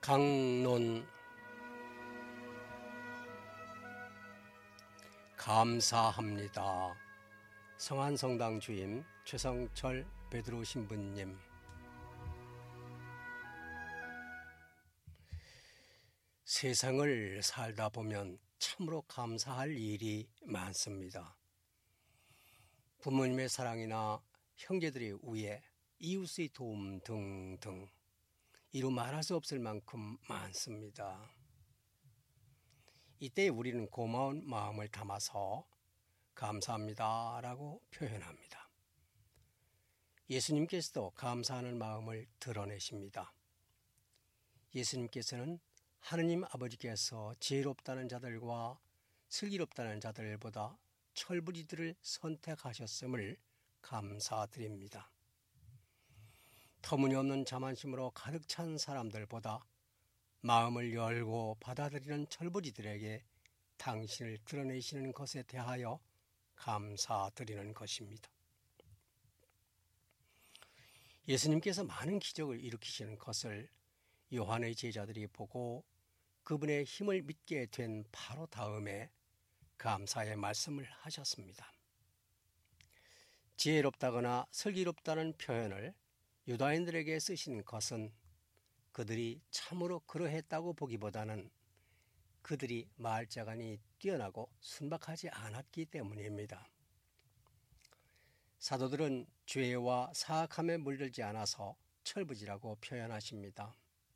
강론 감사합니다. 성안성당 주임 최성철 베드로 신부님. 세상을 살다 보면 참으로 감사할 일이 많습니다. 부모님의 사랑이나 형제들의 우애, 이웃의 도움 등등 이루 말할 수 없을 만큼 많습니다. 이때 우리는 고마운 마음을 담아서 감사합니다 라고 표현합니다. 예수님께서도 감사하는 마음을 드러내십니다. 예수님께서는 하느님 아버지께서 지혜롭다는 자들과 슬기롭다는 자들보다 철부지들을 선택하셨음을 감사드립니다. 터무니없는 자만심으로 가득 찬 사람들보다 마음을 열고 받아들이는 철부지들에게 당신을 드러내시는 것에 대하여 감사드리는 것입니다. 예수님께서 많은 기적을 일으키시는 것을 요한의 제자들이 보고 그분의 힘을 믿게 된 바로 다음에 감사의 말씀을 하셨습니다. 지혜롭다거나 슬기롭다는 표현을 유다인들에게 쓰신 것은 그들이 참으로 그러했다고 보기보다는 그들이 말자간이 뛰어나고 순박하지 않았기 때문입니다. 사도들은 죄와 사악함에 물들지 않아서 철부지라고 표현하십니다.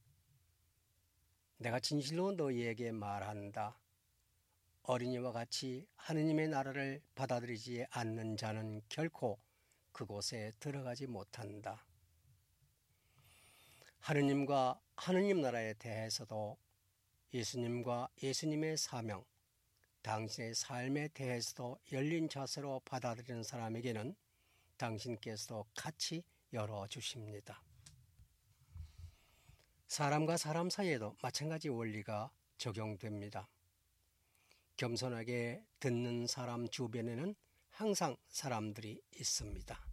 내가 진실로 너희에게 말한다. 어린이와 같이 하느님의 나라를 받아들이지 않는 자는 결코 그곳에 들어가지 못한다. 하느님과 하느님 나라에 대해서도 예수님과 예수님의 사명, 당신의 삶에 대해서도 열린 자세로 받아들이는 사람에게는 당신께서도 같이 열어주십니다. 사람과 사람 사이에도 마찬가지 원리가 적용됩니다. 겸손하게 듣는 사람 주변에는 항상 사람들이 있습니다.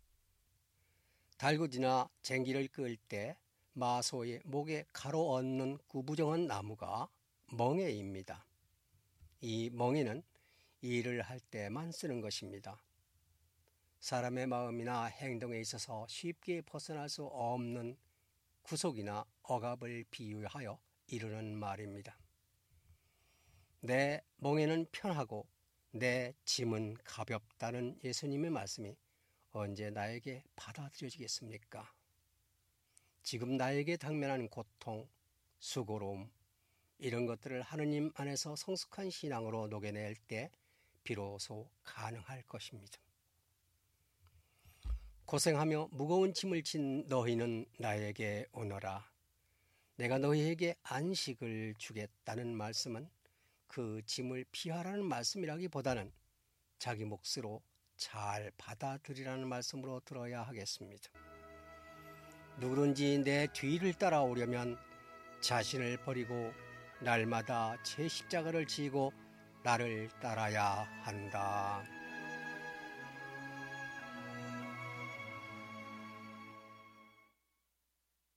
달구지나 쟁기를 끌 때 마소의 목에 가로얹는 구부정한 나무가 멍에입니다. 이 멍에는 일을 할 때만 쓰는 것입니다. 사람의 마음이나 행동에 있어서 쉽게 벗어날 수 없는 구속이나 억압을 비유하여 이르는 말입니다. 내 멍에는 편하고 내 짐은 가볍다는 예수님의 말씀이 언제 나에게 받아들여지겠습니까? 지금 나에게 당면한 고통, 수고로움 이런 것들을 하느님 안에서 성숙한 신앙으로 녹여낼 때 비로소 가능할 것입니다. 고생하며 무거운 짐을 진 너희는 나에게 오너라. 내가 너희에게 안식을 주겠다는 말씀은 그 짐을 피하라는 말씀이라기보다는 자기 몫으로 잘 받아들이라는 말씀으로 들어야 하겠습니다. 누구든지 내 뒤를 따라오려면 자신을 버리고 날마다 제 십자가를 지고 나를 따라야 한다.